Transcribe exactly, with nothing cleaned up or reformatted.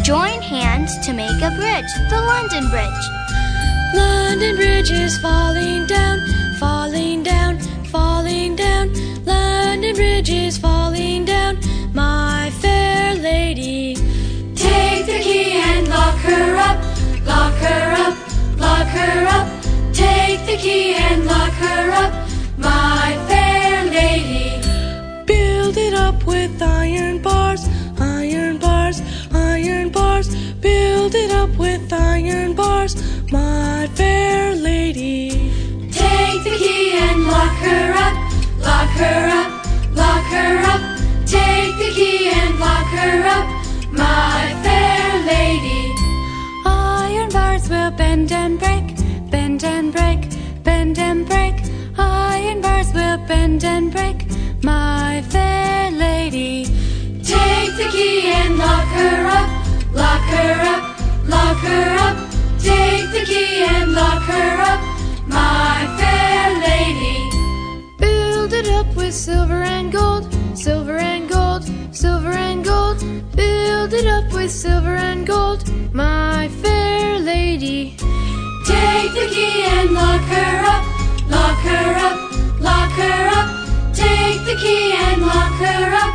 Join hands to make a bridge, the London Bridge. London Bridge is falling down, falling down, falling down. London Bridge is falling down, my fair lady. Take the key and lock her up, lock her up, lock her up. Take the key and lock her up, my fair lady. Build it up with iron bars, iron bars, iron bars. Build it up with iron bars, my fair lady. Take the key and lock her up, lock her up, lock her up. Take the key and lock her up, my fair lady. Iron bars will bend and break, bend and break, bend and break. Iron bars will bend and break, my fair lady. Take the key and lock her up, lock her up, lock her up. Take the key and lock her up, my fair lady. Build it up with silver and gold, silver and gold, silver and gold. Build it up with silver and gold, my fair lady. Take the key and lock her up, lock her up, lock her up. Take the key and lock her up,